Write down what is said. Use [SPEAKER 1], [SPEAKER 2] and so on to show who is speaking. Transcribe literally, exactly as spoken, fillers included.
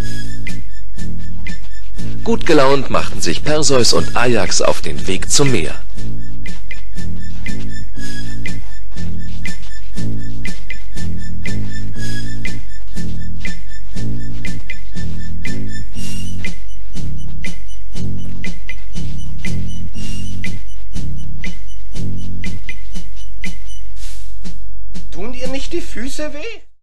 [SPEAKER 1] Gut gelaunt machten sich Perseus und Ajax auf den Weg zum Meer.
[SPEAKER 2] Tun dir nicht die Füße weh?